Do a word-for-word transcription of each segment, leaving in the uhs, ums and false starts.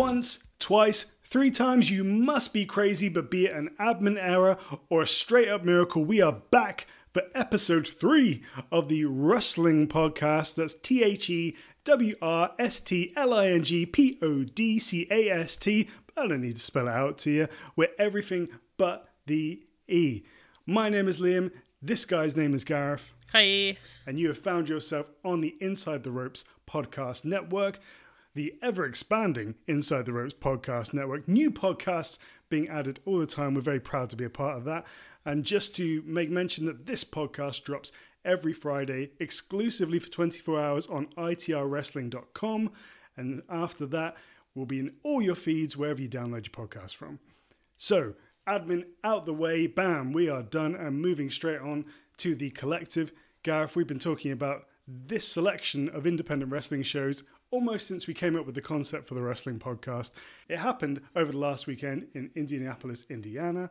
Once, twice, three times, you must be crazy, but be it an admin error or a straight up miracle, we are back for episode three of the Wrestling Podcast. That's T H E W R S T L I N G P O D C A S T. But I don't need to spell it out to you. We're everything but the E. My name is Liam. This guy's name is Gareth. Hi. And you have found yourself on the Inside the Ropes podcast network, the ever-expanding Inside the Ropes podcast network. New podcasts being added all the time. We're very proud to be a part of that. And just to make mention that this podcast drops every Friday exclusively for twenty-four hours on I T R wrestling dot com. And after that, we'll be in all your feeds wherever you download your podcast from. So, admin out the way, bam, we are done and moving straight on to the collective. Gareth, we've been talking about this selection of independent wrestling shows almost since we came up with the concept for the Wrestling Podcast. It happened over the last weekend in Indianapolis, Indiana.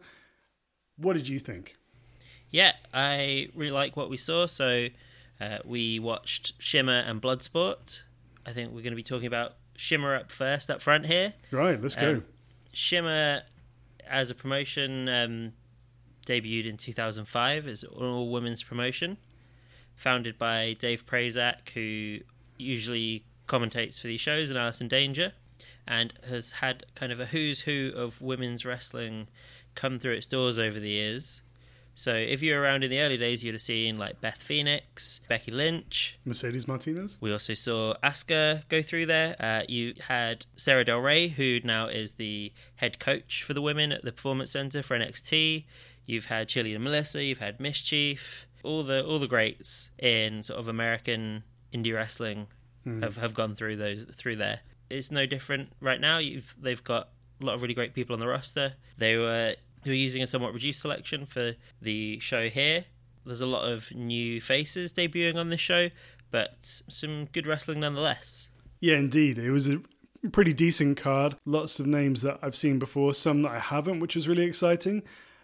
What did you think? Yeah, I really like what we saw. So uh, we watched Shimmer and Bloodsport. I think we're going to be talking about Shimmer up first, up front here. Right, let's go. Um, Shimmer, as a promotion, um, debuted in two thousand five as an all-women's promotion, founded by Dave Prazak, who usually commentates for these shows, and Alison Danger, and has had kind of a who's who of women's wrestling come through its doors over the years. So if you were around in the early days, you'd have seen like Beth Phoenix, Becky Lynch, Mercedes Martinez. We also saw Asuka go through there. Uh, you had Sarah Del Rey, who now is the head coach for the women at the Performance Center for N X T. You've had Chili and Melissa. You've had Mischief. All the all the greats in sort of American indie wrestling mm. have, have gone through those through there. It's no different right now. You've they've got a lot of really great people on the roster. They were they were using a somewhat reduced selection for the show here. There's a lot of new faces debuting on this show, but some good wrestling nonetheless. Yeah, indeed. It was a pretty decent card. Lots of names that I've seen before, some that I haven't, which was really exciting.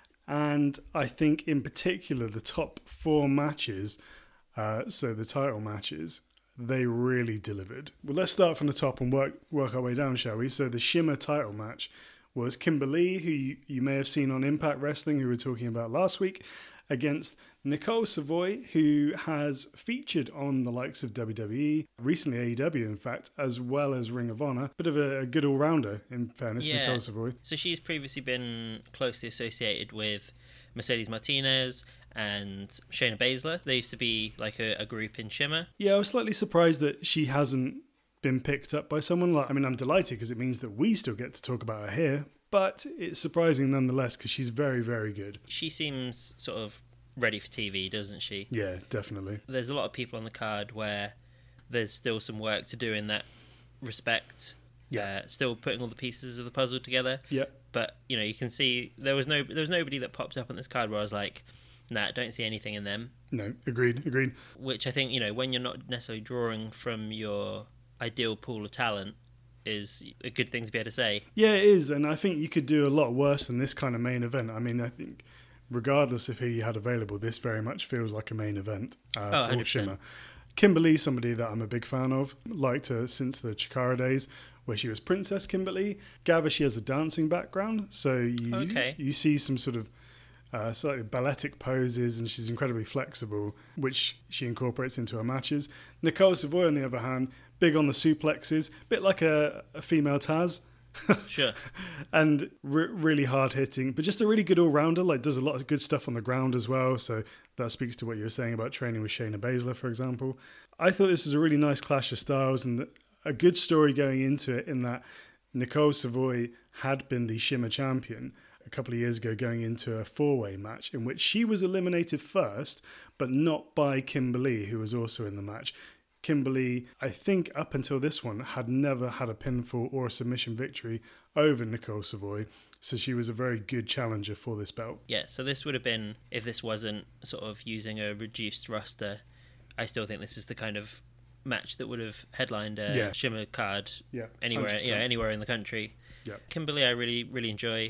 And I think in particular the top four matches, uh, so the title matches, they really delivered. Well, let's start from the top and work work our way down, shall we? So the Shimmer title match was Kimber Lee, who you, you may have seen on Impact Wrestling, who we were talking about last week, against Nicole Savoy, who has featured on the likes of W W E, recently A E W in fact, as well as Ring of Honor. Bit of a, a good all-rounder, in fairness, yeah. Nicole Savoy. So she's previously been closely associated with Mercedes Martinez and Shayna Baszler. They used to be like a, a group in Shimmer. Yeah, I was slightly surprised that she hasn't been picked up by someone like... I mean, I'm delighted because it means that we still get to talk about her here, but it's surprising nonetheless because she's very, very good. She seems sort of ready for T V, doesn't she? Yeah, definitely. There's a lot of people on the card where there's still some work to do in that respect. Yeah. Uh, still putting all the pieces of the puzzle together. Yeah. But, you know, you can see there was no there was nobody that popped up on this card where I was like, nah, don't see anything in them. No, agreed, agreed. Which I think, you know, when you're not necessarily drawing from your ideal pool of talent is a good thing to be able to say. Yeah, it is, and I think you could do a lot worse than this kind of main event. I mean, I think regardless of who you had available, this very much feels like a main event uh, oh, for one hundred percent. Shimmer. Kimberly, somebody that I'm a big fan of, liked her since the Chikara days, where she was Princess Kimberly. Gather she has a dancing background, so you okay. you see some sort of uh, slightly balletic poses, and she's incredibly flexible, which she incorporates into her matches. Nicole Savoy, on the other hand, big on the suplexes, bit like a, a female Taz. Sure. And re- really hard hitting, but just a really good all-rounder, like does a lot of good stuff on the ground as well, so that speaks to what you were saying about training with Shayna Baszler, for example. I thought this was a really nice clash of styles and a good story going into it, in that Nicole Savoy had been the Shimmer champion a couple of years ago, going into a four-way match in which she was eliminated first, but not by Kimber Lee, who was also in the match. Kimber Lee, I think up until this one, had never had a pinfall or a submission victory over Nicole Savoy, so she was a very good challenger for this belt. Yeah, so this would have been, if this wasn't sort of using a reduced roster, I still think this is the kind of match that would have headlined a yeah. Shimmer card yeah, anywhere, you know, anywhere in the country. Yeah. Kimber Lee, I really, really enjoy.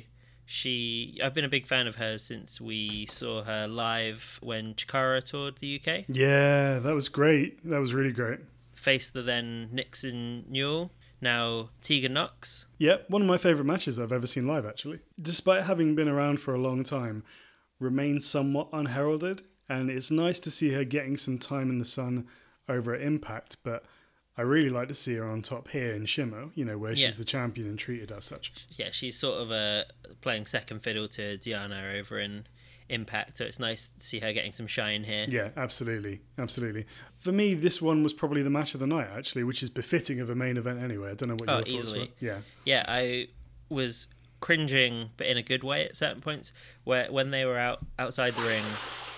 She, I've been a big fan of hers since we saw her live when Chikara toured the U K. Yeah, that was great. That was really great. Faced the then Nixon Newell. Now Tegan Nox. Yeah, one of my favourite matches I've ever seen live, actually. Despite having been around for a long time, remains somewhat unheralded, and it's nice to see her getting some time in the sun over at Impact, but I really like to see her on top here in Shimmer, you know, where Yeah. she's the champion and treated as such. Yeah, she's sort of uh, playing second fiddle to Diana over in Impact, so it's nice to see her getting some shine here. Yeah, absolutely, absolutely. For me, this one was probably the match of the night, actually, which is befitting of a main event anyway. I don't know what Oh, your thoughts easily. were. Yeah, Yeah, I was cringing, but in a good way at certain points, where when they were out outside the ring,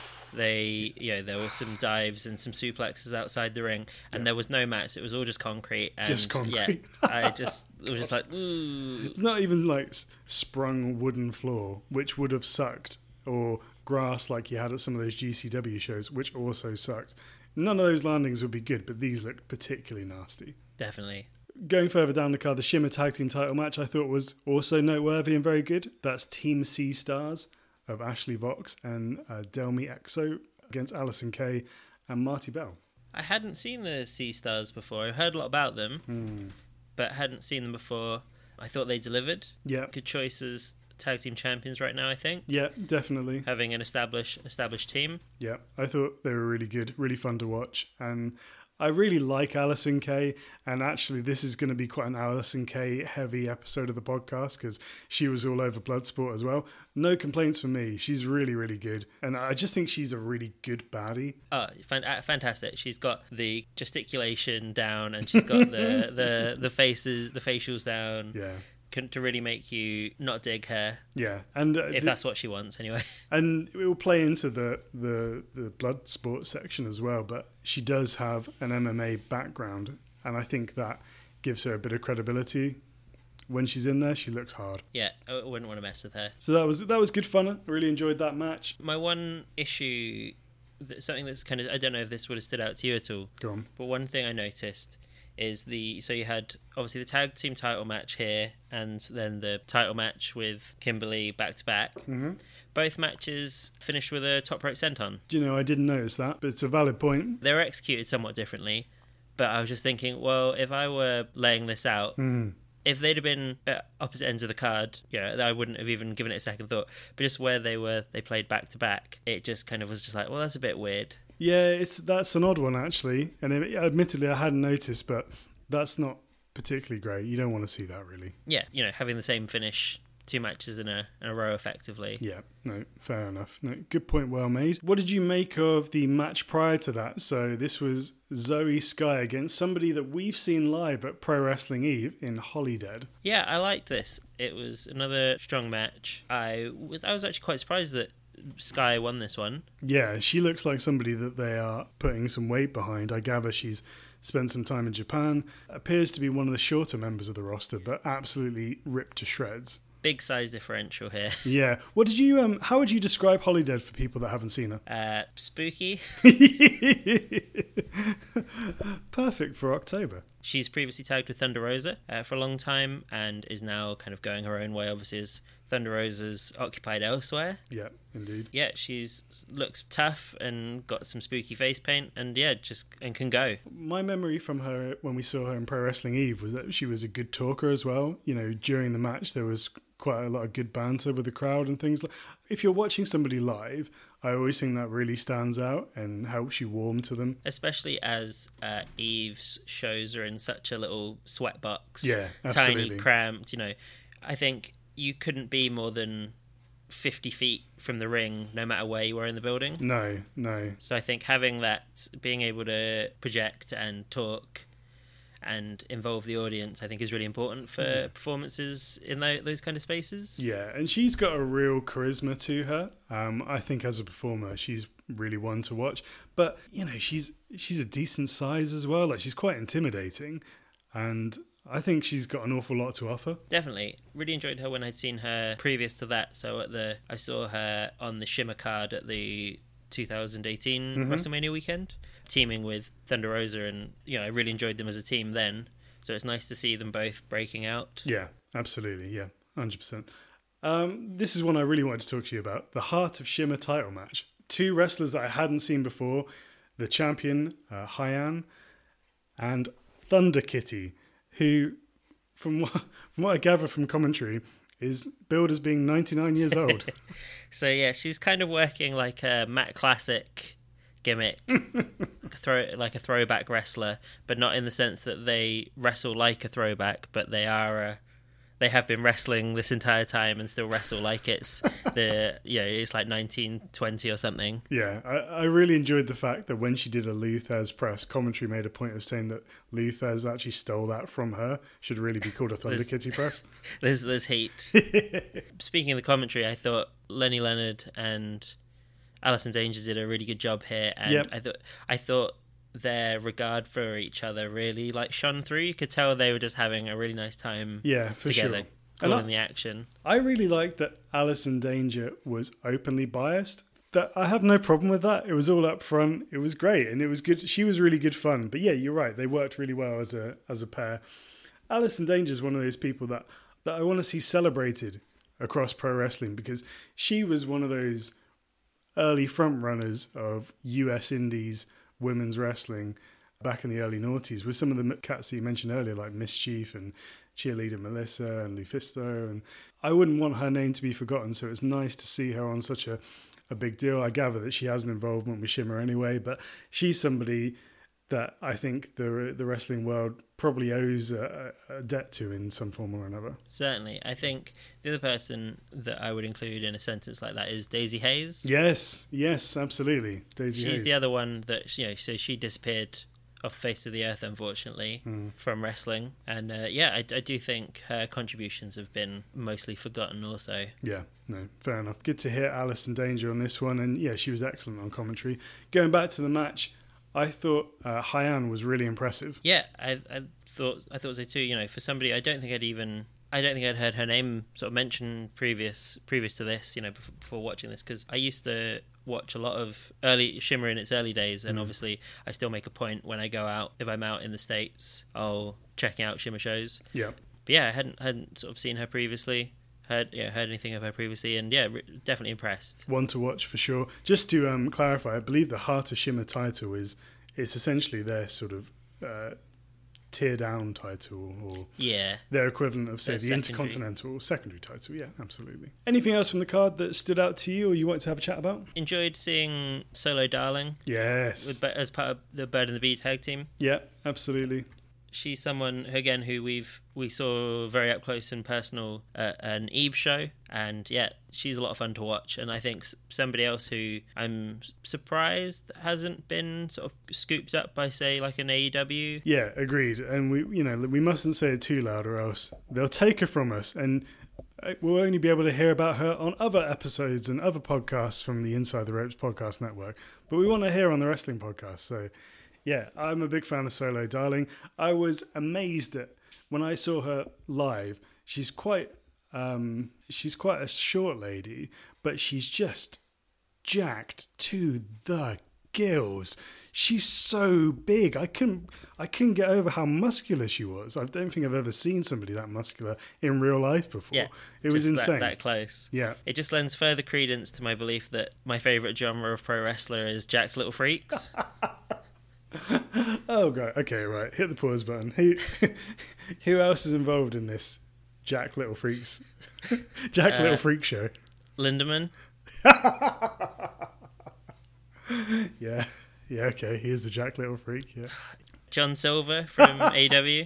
they, you know, there were some dives and some suplexes outside the ring, and Yeah. there was no mats. It was all just concrete. And Just concrete. Yeah, I just it was just like, ooh. it's not even like s- sprung wooden floor, which would have sucked, or grass like you had at some of those G C W shows, which also sucked. None of those landings would be good, but these looked particularly nasty. Definitely. Going further down the card, the Shimmer Tag Team title match I thought was also noteworthy and very good. That's Team C Stars of Ashley Vox and uh, Delmi Exo against Alison Kay and Marty Bell. I hadn't seen the Sea Stars before. I heard a lot about them, Hmm. but hadn't seen them before. I thought they delivered. Yeah, Good choice as tag team champions right now, I think. yeah, definitely. Having an established established team. Yeah, I thought they were really good, really fun to watch. And I really like Alison Kay. And actually, this is going to be quite an Alison Kay heavy episode of the podcast because she was all over Bloodsport as well. No complaints from me. She's really, really good. And I just think she's a really good baddie. Oh, fan- uh, fantastic! She's got the gesticulation down, and she's got the, the, the faces, the facials down, Yeah. can, to really make you not dig her, Yeah. And uh, if th- that's what she wants, anyway. and it will play into the, the, the blood sport section as well. But she does have an M M A background. And I think that gives her a bit of credibility. When she's in there, she looks hard. Yeah, I wouldn't want to mess with her. So that was that was good fun. I really enjoyed that match. My one issue, that- something that's kind of, I don't know if this would have stood out to you at all, Go on. but one thing I noticed is the, so you had obviously the tag team title match here, and then the title match with Kimberly back to back. Mm-hmm. Both matches finished with a top rope senton. Do you know, I didn't notice that, but it's a valid point. They were executed somewhat differently, but I was just thinking, well, if I were laying this out, Mm. if they'd have been at opposite ends of the card, yeah, I wouldn't have even given it a second thought. But just where they were, they played back to back. It just kind of was just like, well, that's a bit weird. Yeah, it's that's an odd one actually, and it, admittedly I hadn't noticed, but that's not particularly great. You don't want to see that really. Yeah, you know, having the same finish, two matches in a in a row, effectively. Yeah, no, fair enough. No, good point, well made. What did you make of the match prior to that? So this was Zoe Sky against somebody that we've seen live at Pro Wrestling Eve in Holydead. Yeah, I liked this. It was another strong match. I was, I was actually quite surprised that Sky won this one. Yeah, she looks like somebody that they are putting some weight behind. I gather she's spent some time in Japan. Appears to be one of the shorter members of the roster, but absolutely ripped to shreds. Big size differential here. Yeah. What did you? Um. How would you describe Holydead for people that haven't seen her? Uh, spooky. Perfect for October. She's previously tagged with Thunder Rosa uh, for a long time and is now kind of going her own way, obviously, as Thunder Rosa's occupied elsewhere. Yeah, indeed. Yeah, she's looks tough and got some spooky face paint, and yeah, just and can go. My memory from her when we saw her in Pro Wrestling Eve was that she was a good talker as well. You know, during the match there was quite a lot of good banter with the crowd and things. If you're watching somebody live, I always think that really stands out and helps you warm to them. Especially as uh, Eve's shows are in such a little sweat box, Yeah, tiny, absolutely. cramped. You know, I think you couldn't be more than fifty feet from the ring, no matter where you were in the building. No, no. So I think having that, being able to project and talk and involve the audience, I think is really important for Yeah. performances in tho- those kind of spaces. Yeah, and she's got a real charisma to her. Um, I think as a performer, she's really one to watch. But you know, she's she's a decent size as well. Like she's quite intimidating, and I think she's got an awful lot to offer. Definitely. Really enjoyed her when I'd seen her previous to that. So at the I saw her on the Shimmer card at the two thousand eighteen Mhm. WrestleMania weekend, teaming with Thunder Rosa, and you know, I really enjoyed them as a team then. So it's nice to see them both breaking out. Yeah, absolutely. Yeah, one hundred percent. Um, this is one I really wanted to talk to you about. The Heart of Shimmer title match. Two wrestlers that I hadn't seen before. The champion, uh, Hyan, and Thunder Kitty, who, from what from what I gather from commentary, is billed as being ninety-nine years old. So yeah, she's kind of working like a Matt Classic gimmick, throw like a throwback wrestler, but not in the sense that they wrestle like a throwback, but they are a, they have been wrestling this entire time and still wrestle like it's the you know it's like nineteen twenty or something. Yeah, I, I really enjoyed the fact that when she did a Lou Thesz press, commentary made a point of saying that Lou Thesz actually stole that from her. Should really be called a Thunder There's- Kitty press. There's there's heat. Speaking of the commentary, I thought Lenny Leonard and Alison Danger did a really good job here, and Yep. I thought I thought their regard for each other really like shone through. You could tell they were just having a really nice time Yeah, for together, sure. calling And I- the action. I really liked that Alison Danger was openly biased. That I have no problem with that. It was all up front. It was great, and it was good. She was really good fun. But yeah, you're right. They worked really well as a as a pair. Alison Danger is one of those people that that I want to see celebrated across pro wrestling, because she was one of those early front runners of U S Indies women's wrestling back in the early noughties, with some of the cats that you mentioned earlier, like Mischief and Cheerleader Melissa and Lufisto. And I wouldn't want her name to be forgotten, so it's nice to see her on such a, a big deal. I gather that she has an involvement with Shimmer anyway, but she's somebody that I think the the wrestling world probably owes a, a debt to in some form or another. Certainly, I think the other person that I would include in a sentence like that is Daisy Hayes. Yes, yes, absolutely. Daisy She's Hayes. the other one that you know. So she disappeared off the face of the earth, unfortunately, Mm. from wrestling. And uh, yeah, I, I do think her contributions have been mostly forgotten. Also, Yeah, no, fair enough. Good to hear Alison Danger on this one, and yeah, she was excellent on commentary. Going back to the match, I thought uh, Hyan was really impressive. yeah, I, I thought I thought so too. You know, for somebody, I don't think I'd even. I don't think I'd heard her name sort of mentioned previous previous to this, you know, before, before watching this, because I used to watch a lot of early Shimmer in its early days, and Mm. obviously I still make a point when I go out, if I'm out in the States, I'll checking out Shimmer shows. Yeah, But yeah, I hadn't hadn't sort of seen her previously, heard yeah heard anything of her previously, and yeah, re- definitely impressed. one to watch for sure. Just to um, clarify, I believe the Heart of Shimmer title is it's essentially their sort of uh, tier down title, or Yeah. their equivalent of, say, Their the secondary. Intercontinental secondary title. Yeah, absolutely. Anything else from the card that stood out to you or you wanted to have a chat about? Enjoyed seeing Solo Darling Yes. with, as part of the Bird and the Bee tag team. Yeah, absolutely. She's someone again who we've we saw very up close and personal at an Eve show, and yeah, she's a lot of fun to watch. And I think s- somebody else who I'm surprised hasn't been sort of scooped up by, say, like an A E W. Yeah, agreed. And we, you know, we mustn't say it too loud, or else they'll take her from us, and we'll only be able to hear about her on other episodes and other podcasts from the Inside the Ropes podcast network. But we want to hear on the wrestling podcast. So, yeah, I'm a big fan of Solo Darling. I was amazed at when I saw her live. She's quite, um, she's quite a short lady, but she's just jacked to the gills. She's so big. I couldn't I couldn't get over how muscular she was. I don't think I've ever seen somebody that muscular in real life before. Yeah, it was just insane. That, that close. Yeah. It just lends further credence to my belief that my favourite genre of pro wrestler is Jack's Little Freaks. Oh god. Okay, right. Hit the pause button. Who who else is involved in this Jack Little Freaks Jack Uh, Little Freak show? Lindemann. Yeah. Yeah, okay. He is the Jack Little Freak, yeah. John Silver from A E W.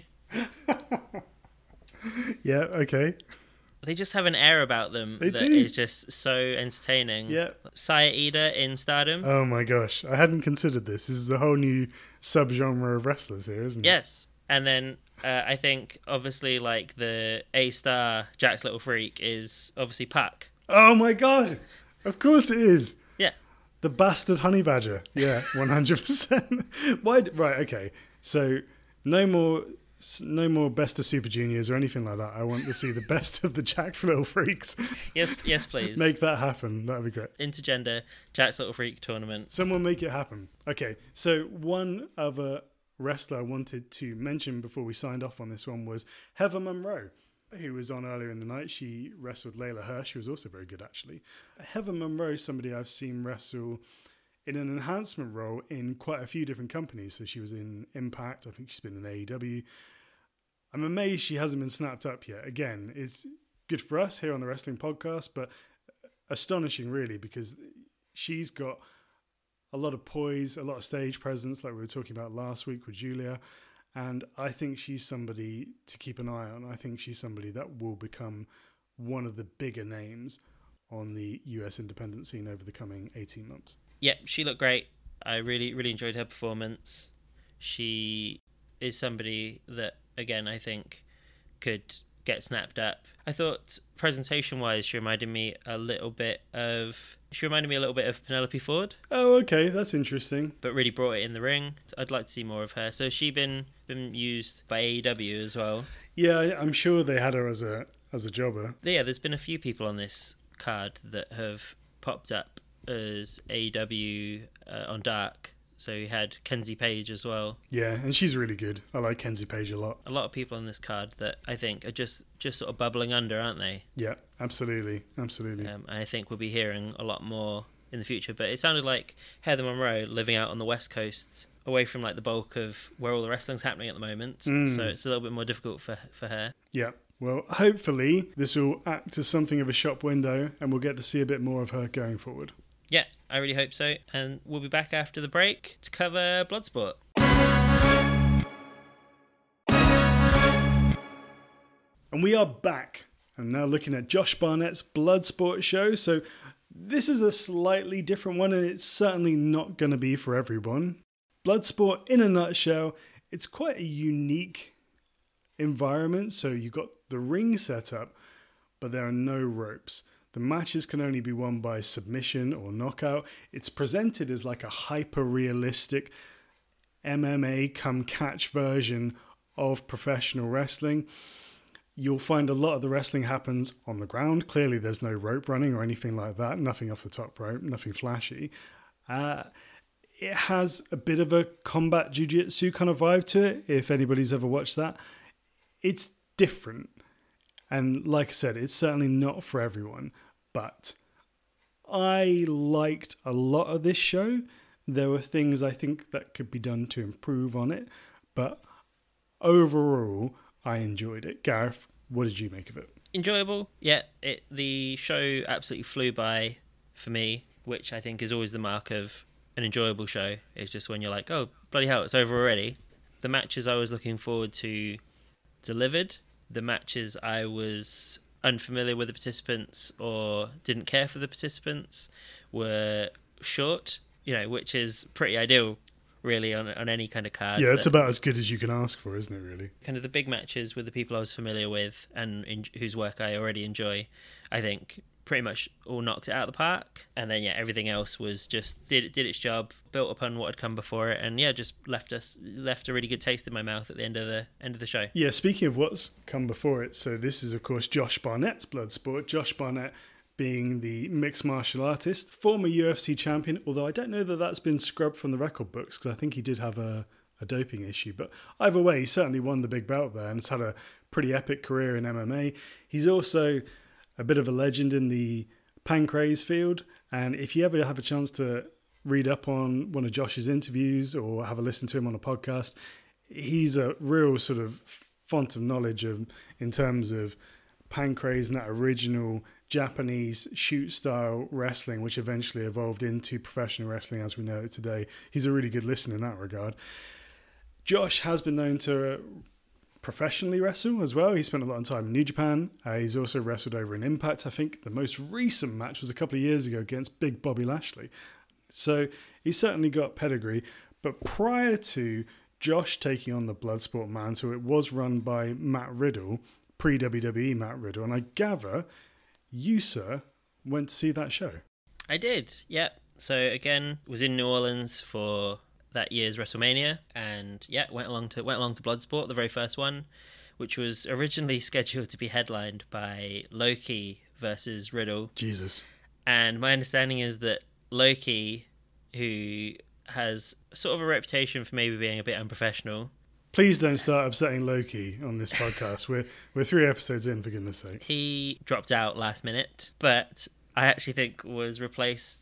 Yeah, okay. They just have an air about them They that do. is just so entertaining. Yeah. Saya Ida in Stardom. Oh my gosh. I hadn't considered this. This is a whole new subgenre of wrestlers here, isn't it? Yes. And then uh, I think obviously like the A-star Jack Little Freak is obviously Puck. Oh my god! Of course it is. Yeah. The bastard honey badger. Yeah, one hundred percent. Why? Right. Okay. So no more, no more best of Super Juniors or anything like that. I want to see the best of the Jack Little Freaks. Yes, yes, please. Make that happen. That'd be great. Intergender Jack Little Freak tournament. Someone make it happen. Okay. So one other wrestler I wanted to mention before we signed off on this one was Heather Monroe, who was on earlier in the night. She wrestled Layla Hirsch, who was also very good, actually. Heather Monroe is somebody I've seen wrestle in an enhancement role in quite a few different companies. So she was in Impact. I think she's been in A E W. I'm amazed she hasn't been snapped up yet. Again, it's good for us here on the Wrestling Podcast, but astonishing really, because she's got a lot of poise, a lot of stage presence, like we were talking about last week with Julia. And I think she's somebody to keep an eye on. I think she's somebody that will become one of the bigger names on the U S independent scene over the coming eighteen months. Yeah, she looked great. I really, really enjoyed her performance. She is somebody that, again, I think could get snapped up. I thought presentation-wise, she reminded me a little bit of... She reminded me a little bit of Penelope Ford. Oh, okay, that's interesting. But really brought it in the ring. I'd like to see more of her. So she been been used by A E W as well. Yeah, I'm sure they had her as a as a jobber. Yeah, there's been a few people on this card that have popped up as A E W uh, on Dark. So you had Kenzie Page as well. Yeah, and she's really good. I like Kenzie Page a lot. A lot of people on this card that I think are just, just sort of bubbling under, aren't they? Yeah, absolutely, absolutely. Um, and I think we'll be hearing a lot more in the future. But it sounded like Heather Monroe living out on the West Coast, away from like the bulk of where all the wrestling's happening at the moment. Mm. So it's a little bit more difficult for for her. Yeah. Well, hopefully this will act as something of a shop window and we'll get to see a bit more of her going forward. Yeah, I really hope so. And we'll be back after the break to cover Bloodsport. And we are back. I'm now looking at Josh Barnett's Bloodsport show. So this is a slightly different one, and it's certainly not going to be for everyone. Bloodsport, in a nutshell, it's quite a unique environment. So you've got the ring set up, but there are no ropes. The matches can only be won by submission or knockout. It's presented as like a hyper-realistic M M A come catch version of professional wrestling. You'll find a lot of the wrestling happens on the ground. Clearly there's no rope running or anything like that. Nothing off the top rope, nothing flashy. Uh, it has a bit of a combat jiu-jitsu kind of vibe to it, if anybody's ever watched that. It's different. And like I said, it's certainly not for everyone, but I liked a lot of this show. There were things I think that could be done to improve on it, but overall, I enjoyed it. Gareth, what did you make of it? Enjoyable. Yeah, it, the show absolutely flew by for me, which I think is always the mark of an enjoyable show. It's just when you're like, oh, bloody hell, it's over already. The matches I was looking forward to delivered. The matches I was unfamiliar with the participants or didn't care for the participants were short, you know, which is pretty ideal, really, on on any kind of card. Yeah, it's about as good as you can ask for, isn't it, really? Kind of the big matches with the people I was familiar with and in, whose work I already enjoy, I think pretty much all knocked it out of the park. And then, yeah, everything else was just did did its job, built upon what had come before it, and yeah, just left us left a really good taste in my mouth at the end of the end of the show. Yeah, speaking of what's come before it, so this is of course Josh Barnett's Bloodsport. Josh Barnett being the mixed martial artist, former U F C champion, although I don't know that that's been scrubbed from the record books because I think he did have a, a doping issue. But either way, he certainly won the big belt there and has had a pretty epic career in M M A. He's also a bit of a legend in the Pancrase field, and if you ever have a chance to read up on one of Josh's interviews or have a listen to him on a podcast, he's a real sort of font of knowledge of in terms of Pancrase and that original Japanese shoot style wrestling, which eventually evolved into professional wrestling as we know it today. He's a really good listener in that regard. Josh has been known to professionally wrestle as well. He spent a lot of time in New Japan. Uh, he's also wrestled over in Impact. I think the most recent match was a couple of years ago against Big Bobby Lashley. So he's certainly got pedigree. But prior to Josh taking on the Bloodsport mantle, it was run by Matt Riddle, pre-W W E Matt Riddle. And I gather you, sir, went to see that show. I did, yeah. So again, was in New Orleans for that year's WrestleMania, and yeah, went along to went along to Bloodsport, the very first one, which was originally scheduled to be headlined by Loki versus Riddle. Jesus. And my understanding is that Loki, who has sort of a reputation for maybe being a bit unprofessional. Please don't start upsetting Loki on this podcast. we're we're three episodes in, for goodness sake. He dropped out last minute, but I actually think was replaced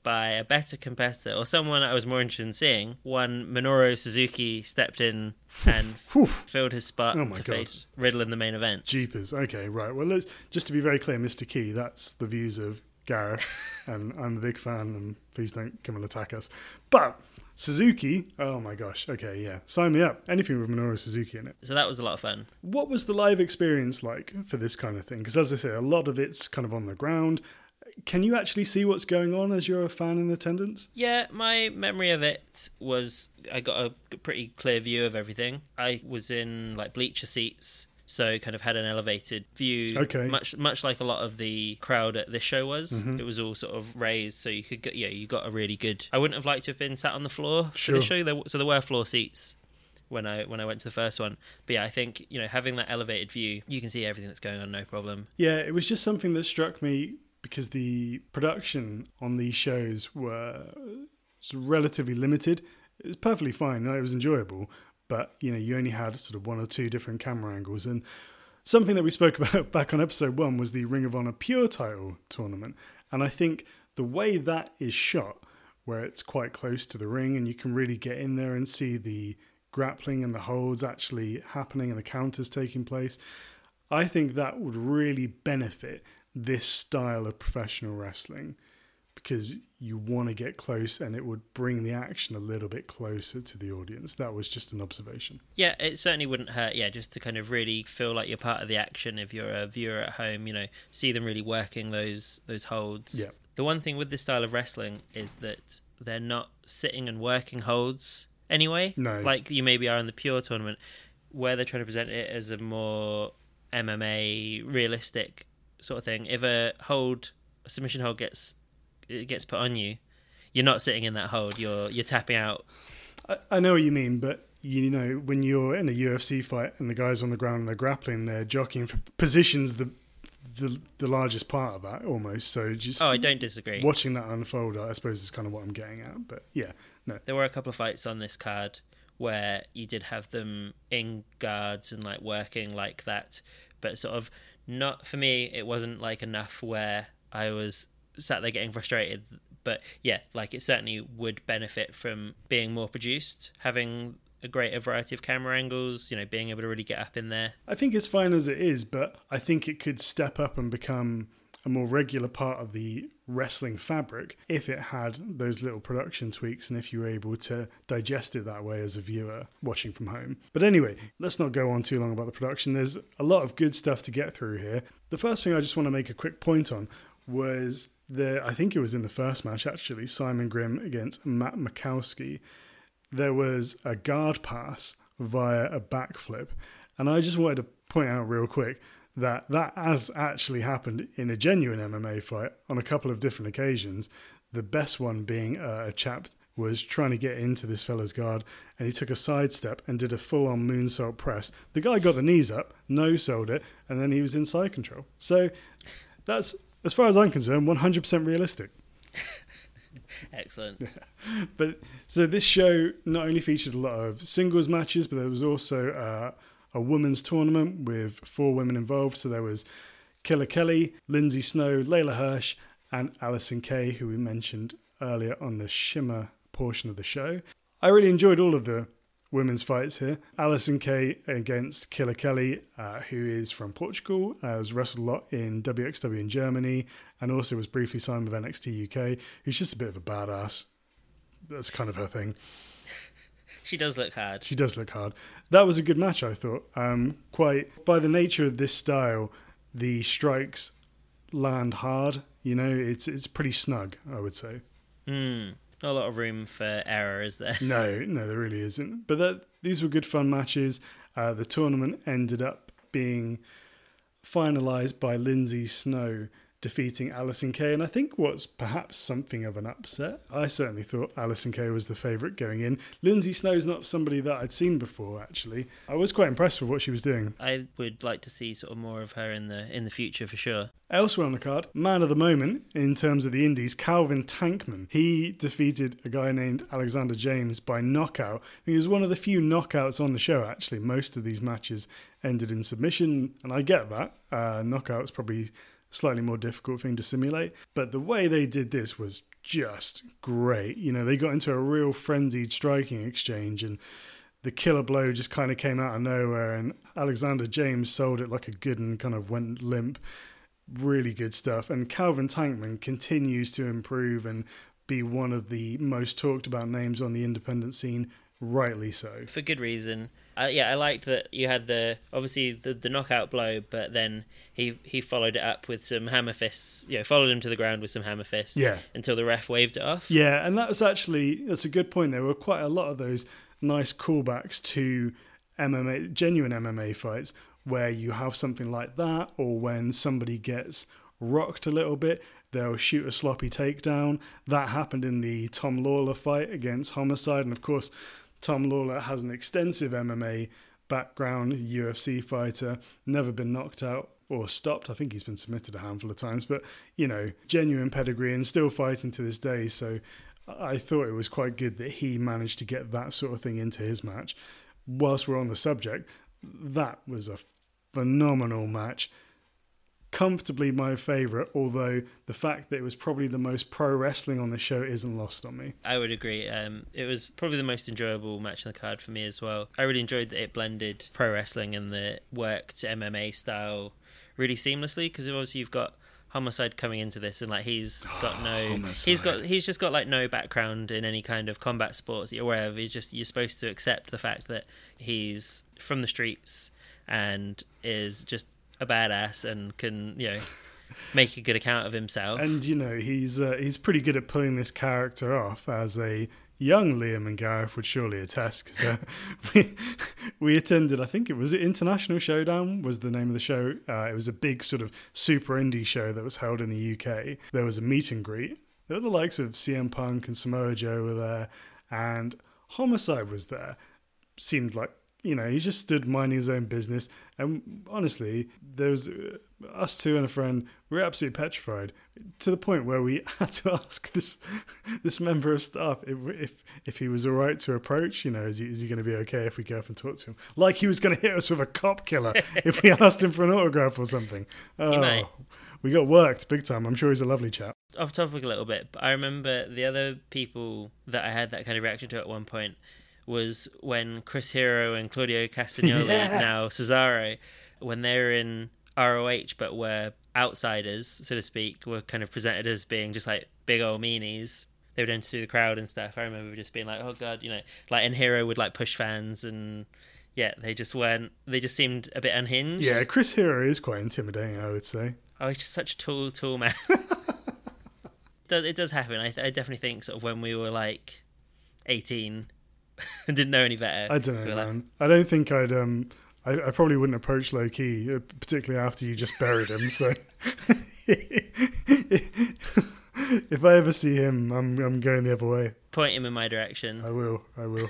by a better competitor, or someone I was more interested in seeing, when Minoru Suzuki stepped in and filled his spot Oh my to God. face Riddle in the main event. Jeepers. Okay, right. Well, let's, just to be very clear, Mister Key, that's the views of Gareth, and I'm a big fan, and please don't come and attack us. But Suzuki, oh my gosh. Okay, yeah. Sign me up. Anything with Minoru Suzuki in it. So that was a lot of fun. What was the live experience like for this kind of thing? Because as I say, a lot of it's kind of on the ground. Can you actually see what's going on as you're a fan in attendance? Yeah, my memory of it was I got a pretty clear view of everything. I was in like bleacher seats, so kind of had an elevated view. Okay. Much much like a lot of the crowd at this show was. Mm-hmm. It was all sort of raised, so you could get, yeah, you got a really good... I wouldn't have liked to have been sat on the floor Sure. for the show, there, so there were floor seats when I when I went to the first one. But yeah, I think, you know, having that elevated view, you can see everything that's going on, no problem. Yeah, it was just something that struck me because the production on these shows were relatively limited. It was perfectly fine. It was enjoyable, but you know, you only had sort of one or two different camera angles. And something that we spoke about back on episode one was the Ring of Honor Pure Title tournament. And I think the way that is shot, where it's quite close to the ring and you can really get in there and see the grappling and the holds actually happening and the counters taking place, I think that would really benefit this style of professional wrestling, because you want to get close and it would bring the action a little bit closer to the audience. That was just an observation. Yeah, it certainly wouldn't hurt, yeah, just to kind of really feel like you're part of the action if you're a viewer at home, you know, see them really working those those holds. Yeah. The one thing with this style of wrestling is that they're not sitting and working holds anyway. No. Like you maybe are in the Pure tournament, where they're trying to present it as a more M M A realistic sort of thing. If a hold, a submission hold gets it gets put on you, you're not sitting in that hold. You're you're tapping out. I, I know what you mean, but you know, when you're in a U F C fight and the guy's on the ground and they're grappling, they're jockeying for positions, the the the largest part of that almost. So just Oh, I don't disagree. watching that unfold, I suppose, is kind of what I'm getting at. But yeah, no. There were a couple of fights on this card where you did have them in guards and like working like that, but sort of not, for me, it wasn't like enough where I was sat there getting frustrated. But yeah, like it certainly would benefit from being more produced, having a greater variety of camera angles, you know, being able to really get up in there. I think it's fine as it is, but I think it could step up and become a more regular part of the wrestling fabric if it had those little production tweaks and if you were able to digest it that way as a viewer watching from home. But anyway, let's not go on too long about the production. There's a lot of good stuff to get through here. The first thing I just want to make a quick point on was the, I think it was in the first match actually, Simon Grimm against Matt Makowski. There was a guard pass via a backflip. And I just wanted to point out real quick that that has actually happened in a genuine M M A fight on a couple of different occasions. The best one being uh, a chap was trying to get into this fella's guard and he took a sidestep and did a full-on moonsault press. The guy got the knees up, no-sold it, and then he was in side control. So that's, as far as I'm concerned, one hundred percent realistic. Excellent. But so this show not only featured a lot of singles matches, but there was also uh, a women's tournament with four women involved. So there was Killer Kelly, Lindsay Snow, Layla Hirsch, and Allysin Kay, who we mentioned earlier on the Shimmer portion of the show. I really enjoyed all of the women's fights here. Allysin Kay against Killer Kelly, uh, who is from Portugal, uh, has wrestled a lot in W X W in Germany, and also was briefly signed with N X T U K, who's just a bit of a badass. That's kind of her thing. She does look hard. She does look hard. That was a good match, I thought. Um, quite by the nature of this style, the strikes land hard. You know, it's it's pretty snug, I would say. Mm, not a lot of room for error, is there? No, no, there really isn't. But that these were good fun matches. Uh, the tournament ended up being finalised by Lindsay Snow defeating Allysin Kay, and I think what's perhaps something of an upset. I certainly thought Allysin Kay was the favourite going in. Lindsay Snow's not somebody that I'd seen before, actually. I was quite impressed with what she was doing. I would like to see sort of more of her in the in the future for sure. Elsewhere on the card, man of the moment in terms of the indies, Calvin Tankman. He defeated a guy named Alexander James by knockout. He was one of the few knockouts on the show, actually. Most of these matches ended in submission, and I get that. Uh, knockout's probably slightly more difficult thing to simulate. But the way they did this was just great. You know, they got into a real frenzied striking exchange, and the killer blow just kind of came out of nowhere, and Alexander James sold it like a good and kind of went limp. Really good stuff. And Calvin Tankman continues to improve and be one of the most talked about names on the independent scene, rightly so. For good reason. Uh, yeah, I liked that you had the obviously the, the knockout blow, but then he he followed it up with some hammer fists. You know, followed him to the ground with some hammer fists. Yeah. Until the ref waved it off. Yeah, and that was actually that's a good point. There were quite a lot of those nice callbacks to M M A, genuine M M A fights, where you have something like that, or when somebody gets rocked a little bit, they'll shoot a sloppy takedown. That happened in the Tom Lawler fight against Homicide, and of course, Tom Lawler has an extensive M M A background, U F C fighter, never been knocked out or stopped. I think he's been submitted a handful of times, but, you know, genuine pedigree and still fighting to this day. So I thought it was quite good that he managed to get that sort of thing into his match. Whilst we're on the subject, that was a phenomenal match. Comfortably my favourite, although the fact that it was probably the most pro wrestling on the show isn't lost on me. I would agree. Um, it was probably the most enjoyable match on the card for me as well. I really enjoyed that it blended pro wrestling and the worked M M A style really seamlessly, because obviously you've got Homicide coming into this, and like he's got no, Homicide. he's got he's just got like no background in any kind of combat sports or wherever. He's just you're supposed to accept the fact that he's from the streets and is just a badass and can, you know, make a good account of himself. And, you know, he's uh, he's pretty good at pulling this character off, as a young Liam and Gareth would surely attest, because uh, we, we attended, I think it was International Showdown was the name of the show. Uh, it was a big sort of super indie show that was held in the U K. There was a meet and greet. There were the likes of C M Punk and Samoa Joe were there, and Homicide was there. Seemed like, you know, he just stood minding his own business. And honestly, there was uh, us two and a friend, we were absolutely petrified, to the point where we had to ask this this member of staff if if, if he was all right to approach. You know, is he, is he going to be okay if we go up and talk to him? Like he was going to hit us with a cop killer if we asked him for an autograph or something. Oh, might. We got worked big time. I'm sure he's a lovely chap. Off topic a little bit, but I remember the other people that I had that kind of reaction to at one point was when Chris Hero and Claudio Castagnoli, Yeah. now Cesaro, when they were in R O H but were outsiders, so to speak, were kind of presented as being just like big old meanies. They would enter through the crowd and stuff. I remember just being like, oh God, you know, like, and Hero would like push fans, and yeah, they just weren't, they just seemed a bit unhinged. Yeah, Chris Hero is quite intimidating, I would say. Oh, he's just such a tall, tall man. does, it does happen. I, I definitely think sort of when we were like eighteen and didn't know any better. I don't know, we were man. like, I don't think I'd. Um, I, I probably wouldn't approach low key, uh, particularly after you just buried him. So, if I ever see him, I'm I'm going the other way. point him in my direction. I will. I will.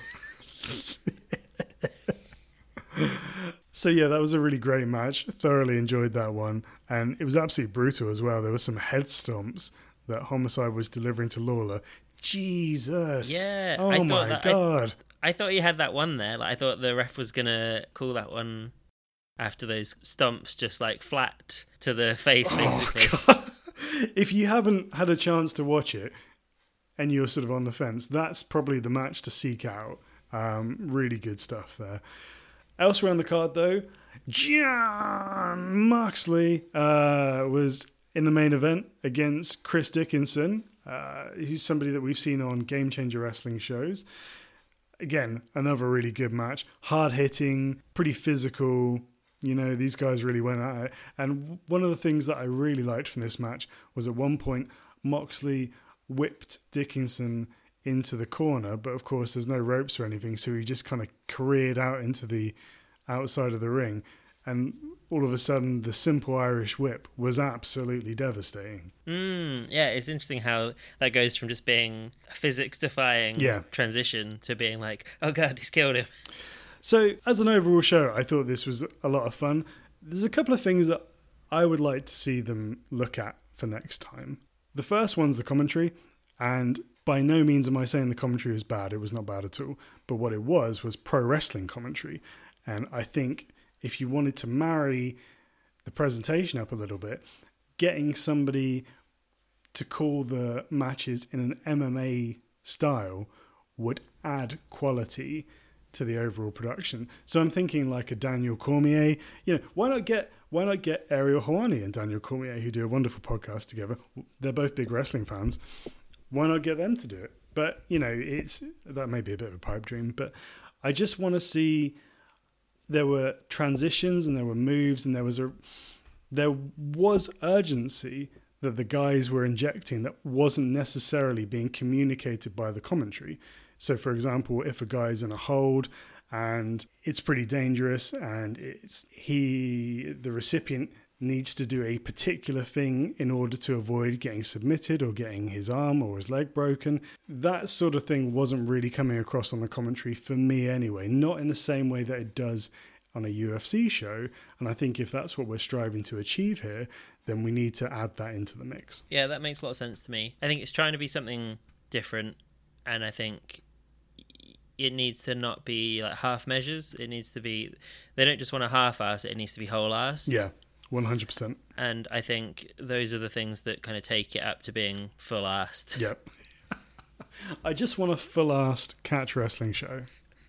So yeah, that was a really great match. Thoroughly enjoyed that one, and it was absolutely brutal as well. There were some head stomps that Homicide was delivering to Lawler. Jesus. Yeah, Oh I thought my that- god. I thought you had that one there. Like, I thought the ref was gonna call that one after those stomps, just like flat to the face, basically. Oh, God. If you haven't had a chance to watch it and you're sort of on the fence, that's probably the match to seek out. Um, really good stuff there. Elsewhere on the card, though, John Moxley uh, was in the main event against Chris Dickinson, uh, who's somebody that we've seen on Game Changer Wrestling shows. Again, another really good match. Hard-hitting, pretty physical. You know, these guys really went at it. And one of the things that I really liked from this match was at one point, Moxley whipped Dickinson into the corner, but of course there's no ropes or anything, so he just kind of careered out into the outside of the ring. And all of a sudden, the simple Irish whip was absolutely devastating. Mm, yeah, it's interesting how that goes from just being a physics-defying Yeah. transition to being like, oh God, he's killed him. So, as an overall show, I thought this was a lot of fun. There's a couple of things that I would like to see them look at for next time. The first one's the commentary, and by no means am I saying the commentary was bad. It was not bad at all. But what it was was pro wrestling commentary. And I think if you wanted to marry the presentation up a little bit, getting somebody to call the matches in an M M A style would add quality to the overall production. So I'm thinking like a Daniel Cormier. You know, why not get why not get Ariel Helwani and Daniel Cormier, who do a wonderful podcast together? They're both big wrestling fans. Why not get them to do it? But you know, it's that may be a bit of a pipe dream. But I just want to see. There were transitions and there were moves and there was a there was urgency that the guys were injecting that wasn't necessarily being communicated by the commentary. So, for example, if a guy's in a hold and it's pretty dangerous and it's he, the recipient needs to do a particular thing in order to avoid getting submitted or getting his arm or his leg broken, that sort of thing wasn't really coming across on the commentary for me anyway, not in the same way that it does on a U F C show. And I think if that's what we're striving to achieve here, then we need to add that into the mix. Yeah, that makes a lot of sense to me. I think it's trying to be something different, and I think it needs to not be like half measures. It needs to be, they don't just want to half-ass it, it needs to be whole-assed. Yeah, one hundred percent. And I think those are the things that kind of take it up to being full-assed. Yep. I just want a full-assed catch wrestling show.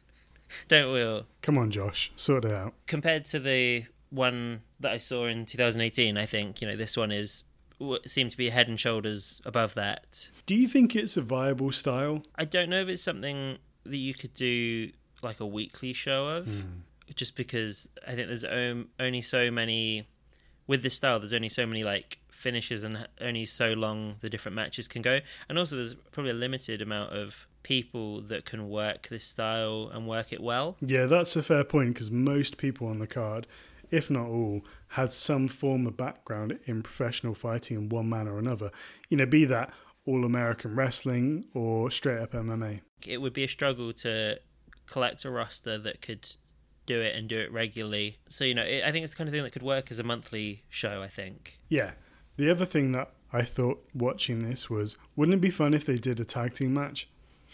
Don't we all? Come on, Josh, sort it out. Compared to the one that I saw in two thousand eighteen, I think, you know, this one is seemed to be head and shoulders above that. Do you think it's a viable style? I don't know if it's something that you could do like a weekly show of, mm. just because I think there's only so many, with this style, there's only so many like finishes and only so long the different matches can go. And also there's probably a limited amount of people that can work this style and work it well. Yeah, that's a fair point, because most people on the card, if not all, had some form of background in professional fighting in one manner or another. You know, be that all-American wrestling or straight-up M M A. It would be a struggle to collect a roster that could do it and do it regularly. So, you know, it, I think it's the kind of thing that could work as a monthly show, I think. Yeah. The other thing that I thought watching this was, wouldn't it be fun if they did a tag team match?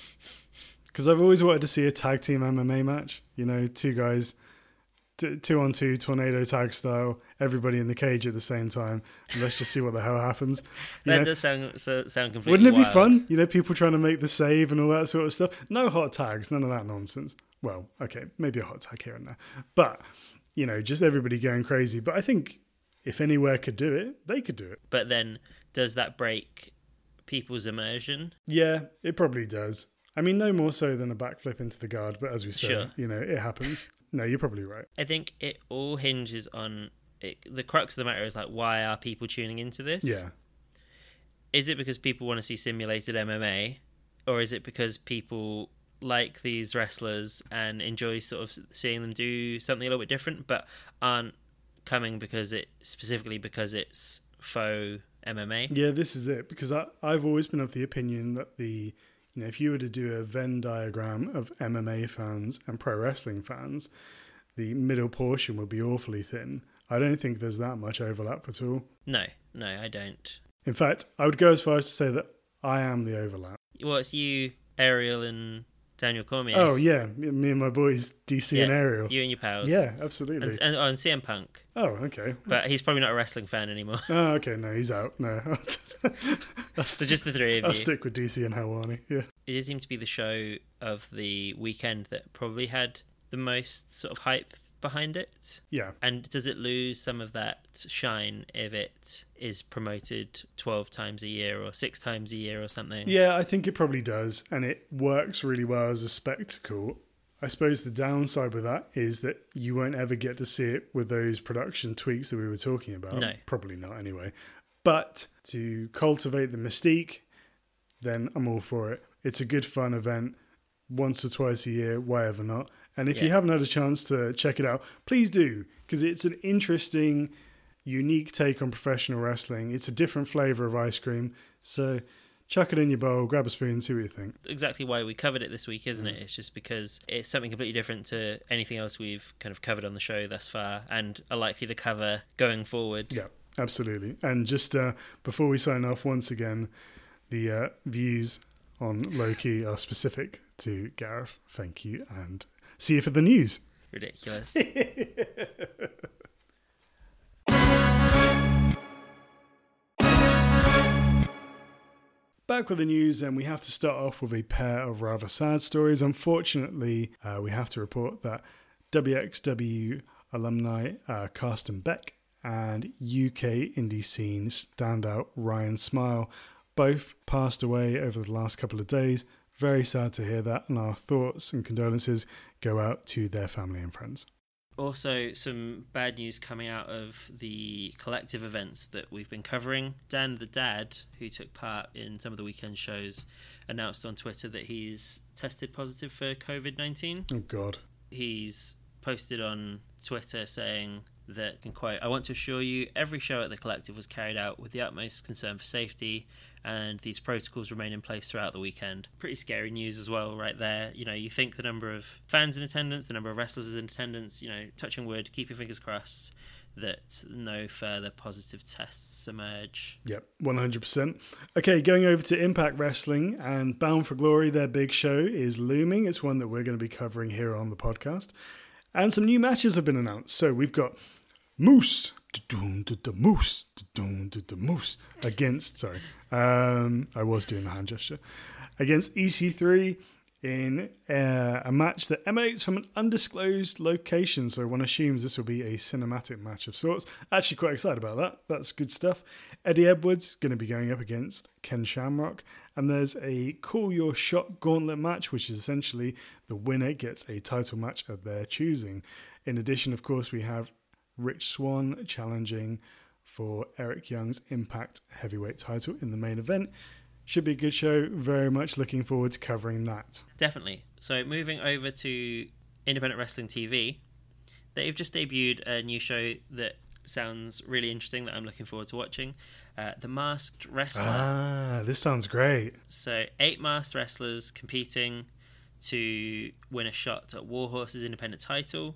Because I've always wanted to see a tag team M M A match. You know, two guys, t- two on two, tornado tag style, everybody in the cage at the same time. And let's just see what the hell happens. You that know, does sound so, sound completely wouldn't it wild. be fun? You know, people trying to make the save and all that sort of stuff. No hot tags, none of that nonsense. Well, okay, maybe a hot tag here and there. But, you know, just everybody going crazy. But I think if anywhere could do it, they could do it. But then, does that break people's immersion? Yeah, it probably does. I mean, no more so than a backflip into the guard, but as we said, Sure. you know, it happens. No, you're probably right. I think it all hinges on, it, the crux of the matter is like, why are people tuning into this? Yeah. Is it because people want to see simulated M M A, or is it because people like these wrestlers and enjoy sort of seeing them do something a little bit different, but aren't coming because it specifically because it's faux M M A? Yeah, this is it, because I, I've always been of the opinion that the, you know, if you were to do a Venn diagram of M M A fans and pro wrestling fans, the middle portion would be awfully thin. I don't think there's that much overlap at all. No, no, I don't. In fact, I would go as far as to say that I am the overlap. Well, it's you, Ariel, and Daniel Cormier. Oh, yeah, me and my boys, D C yeah, and Ariel. You and your pals. Yeah, absolutely. And, and, oh, and C M Punk. Oh, okay. But he's probably not a wrestling fan anymore. Oh, okay, no, he's out. No. So just the three of I'll you. stick with D C and Helwani, yeah. It did seem to be the show of the weekend that probably had the most sort of hype behind it. Yeah. And does it lose some of that shine if it is promoted twelve times a year or six times a year or something? Yeah, I think it probably does, and it works really well as a spectacle. I suppose the downside with that is that you won't ever get to see it with those production tweaks that we were talking about. No. Probably not anyway. But to cultivate the mystique, then I'm all for it. It's a good fun event, once or twice a year, why ever not. And if Yeah. you haven't had a chance to check it out, please do, because it's an interesting, unique take on professional wrestling. It's a different flavour of ice cream. So chuck it in your bowl, grab a spoon, see what you think. Exactly why we covered it this week, isn't it? It's just because it's something completely different to anything else we've kind of covered on the show thus far and are likely to cover going forward. Yeah, absolutely. And just uh, before we sign off, once again, the uh, views on Low-Key are specific to Gareth. Thank you, and see you for the news. Ridiculous. Back with the news, and we have to start off with a pair of rather sad stories. Unfortunately, uh, we have to report that W X W alumni uh, Carsten Beck and U K indie scene standout Ryan Smile both passed away over the last couple of days. Very sad to hear that, and our thoughts and condolences go out to their family and friends. Also, some bad news coming out of the collective events that we've been covering. Dan the Dad, who took part in some of the weekend shows, announced on Twitter that he's tested positive for covid nineteen. Oh, God. He's posted on Twitter saying that, and quote, "I want to assure you every show at the collective was carried out with the utmost concern for safety, and these protocols remain in place throughout the weekend." Pretty scary news as well right there. You know, you think the number of fans in attendance, the number of wrestlers in attendance, you know, touching wood, keep your fingers crossed that no further positive tests emerge. Yep, one hundred percent. Okay, going over to Impact Wrestling and Bound for Glory, their big show is looming. It's one that we're going to be covering here on the podcast. And some new matches have been announced. So we've got Moose, Moose, Moose against, sorry, um, I was doing the hand gesture, against E C three in uh, a match that emanates from an undisclosed location. So one assumes this will be a cinematic match of sorts. Actually quite excited about that. That's good stuff. Eddie Edwards is going to be going up against Ken Shamrock. And there's a Call Your Shot gauntlet match, which is essentially the winner gets a title match of their choosing. In addition, of course, we have Rich Swann challenging for Eric Young's Impact Heavyweight title in the main event. Should be a good show. Very much looking forward to covering that. Definitely. So moving over to Independent Wrestling T V, they've just debuted a new show that sounds really interesting that I'm looking forward to watching. Uh, The Masked Wrestler. Ah, this sounds great. So eight masked wrestlers competing to win a shot at Warhorse's independent title.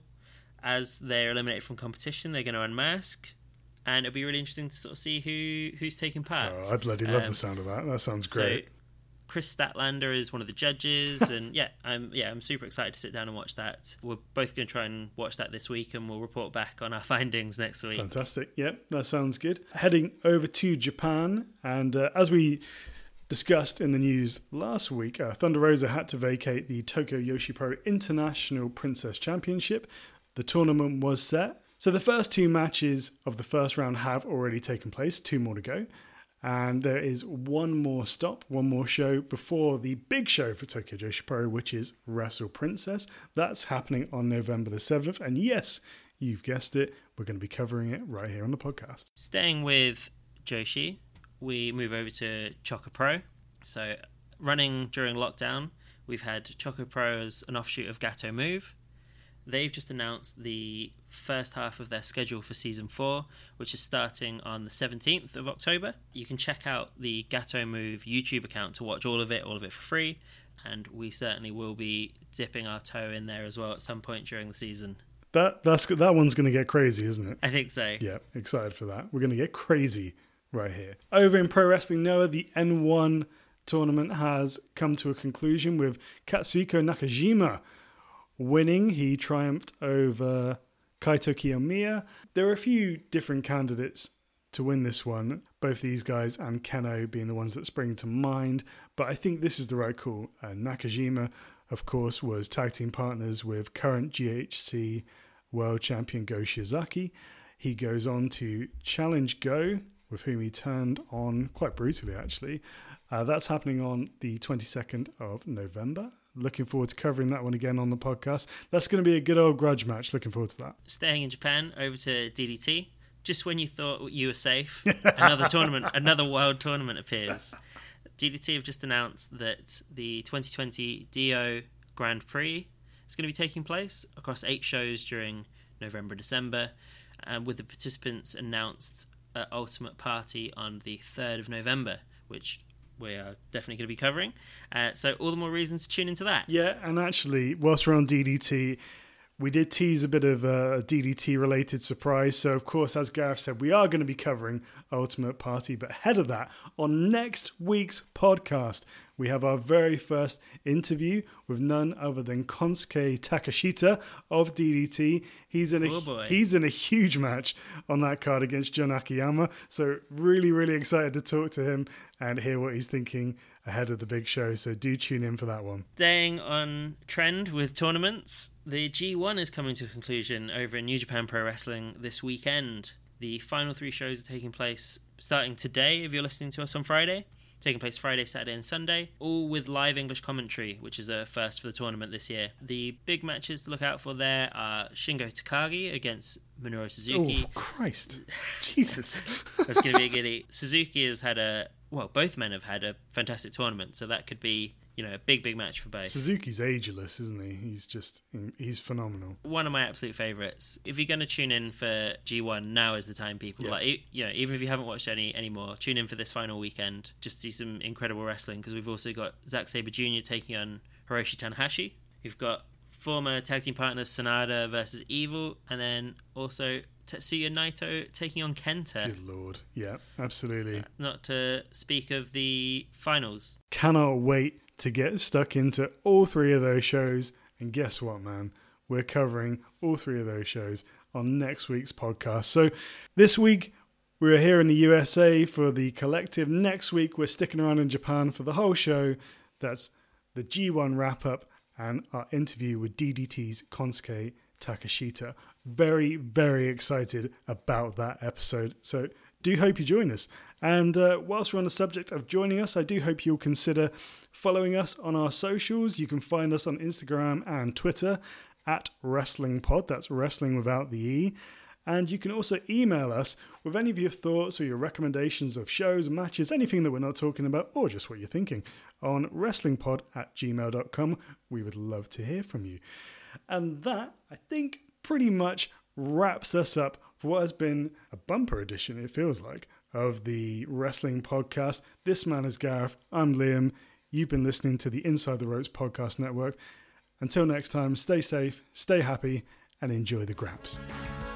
As they're eliminated from competition, they're going to unmask. And it'll be really interesting to sort of see who who's taking part. Oh, I bloody love um, the sound of that. That sounds great. So Chris Statlander is one of the judges, and yeah, I'm yeah I'm super excited to sit down and watch that. We're both going to try and watch that this week, and we'll report back on our findings next week. Fantastic. Yep, that sounds good. Heading over to Japan, and uh, as we discussed in the news last week, uh, Thunder Rosa had to vacate the Tokyo Yoshi Pro International Princess Championship. The tournament was set. So the first two matches of the first round have already taken place, two more to go. And there is one more stop, one more show before the big show for Tokyo Joshi Pro, which is Wrestle Princess. That's happening on November the seventh. And yes, you've guessed it, we're going to be covering it right here on the podcast. Staying with Joshi, we move over to Choco Pro. So running during lockdown, we've had Choco Pro as an offshoot of Gato Move. They've just announced the first half of their schedule for season four, which is starting on the seventeenth of October. You can check out the Gato Move YouTube account to watch all of it, all of it for free. And we certainly will be dipping our toe in there as well at some point during the season. That that's that one's going to get crazy, isn't it? I think so. Yeah, excited for that. We're going to get crazy right here. Over in Pro Wrestling Noah, the N one tournament has come to a conclusion with Katsuhiko Nakajima winning. He triumphed over Kaito Kiyomiya. There are a few different candidates to win this one, both these guys and Keno being the ones that spring to mind, but I think this is the right call. Uh, Nakajima, of course, was tag team partners with current G H C World Champion Go Shiozaki. He goes on to challenge Go, with whom he turned on quite brutally, actually. Uh, that's happening on the twenty-second of November. Looking forward to covering that one again on the podcast. That's going to be a good old grudge match. Looking forward to that. Staying in Japan, over to D D T. Just when you thought you were safe, another tournament, another world tournament appears. D D T have just announced that the twenty twenty D O Grand Prix is going to be taking place across eight shows during November and December, and with the participants announced at Ultimate Party on the third of November, which we are definitely going to be covering. Uh, so all the more reasons to tune into that. Yeah, and actually, whilst we're on D D T, we did tease a bit of a D D T-related surprise. So, of course, as Gareth said, we are going to be covering Ultimate Party. But ahead of that, on next week's podcast, we have our very first interview with none other than Konsuke Takeshita of D D T. He's in a Oh boy. he's in a huge match on that card against John Akiyama. So really, really excited to talk to him and hear what he's thinking ahead of the big show. So do tune in for that one. Staying on trend with tournaments, the G one is coming to a conclusion over in New Japan Pro Wrestling this weekend. The final three shows are taking place starting today, if you're listening to us on Friday. Taking place Friday, Saturday and Sunday, all with live English commentary, which is a first for the tournament this year. The big matches to look out for there are Shingo Takagi against Minoru Suzuki. Oh, Christ. Jesus. That's going to be a giddy. Suzuki has had a... Well, both men have had a fantastic tournament, so that could be, you know, a big, big match for both. Suzuki's ageless, isn't he? He's just... He's phenomenal. One of my absolute favourites. If you're going to tune in for G one, now is the time, people. Yeah. Like, you know, even if you haven't watched any anymore, tune in for this final weekend. Just see some incredible wrestling, because we've also got Zack Sabre Junior taking on Hiroshi Tanahashi. We've got former tag team partners Sanada versus Evil, and then also Tetsuya Naito taking on Kenta. Good Lord. Yeah, absolutely. Uh, not to speak of the finals. Cannot wait to get stuck into all three of those shows. And guess what, man? We're covering all three of those shows on next week's podcast. So this week, we're here in the U S A for the Collective. Next week, we're sticking around in Japan for the whole show. That's the G one wrap-up and our interview with D D T's Konsuke Takeshita. Very, very excited about that episode. So do hope you join us. And uh, whilst we're on the subject of joining us, I do hope you'll consider following us on our socials. You can find us on Instagram and Twitter at WrestlingPod. That's wrestling without the E. And you can also email us with any of your thoughts or your recommendations of shows, matches, anything that we're not talking about, or just what you're thinking, on wrestlingpod at gmail dot com. We would love to hear from you. And that, I think, pretty much wraps us up for what has been a bumper edition, it feels like, of the wrestling podcast. This man is Gareth. I'm Liam. You've been listening to the Inside the Ropes Podcast Network. Until next time, stay safe, stay happy, and enjoy the graps.